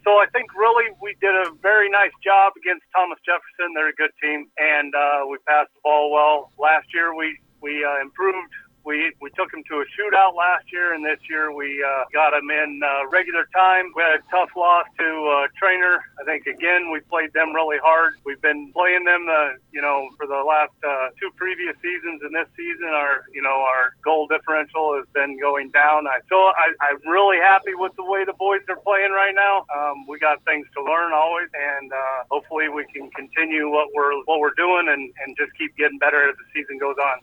So I think really we did a very nice job against Thomas Jefferson. They're a good team, and we passed the ball well. Last year we improved. We took them to a shootout last year, and this year we got them in regular time. We had a tough loss to Trainer. I think, again, we played them really hard. We've been playing them, for the last two previous seasons, and this season our goal differential has been going down. I'm really happy with the way the boys are playing right now. We got things to learn always, and hopefully we can continue what we're doing and just keep getting better as the season goes on.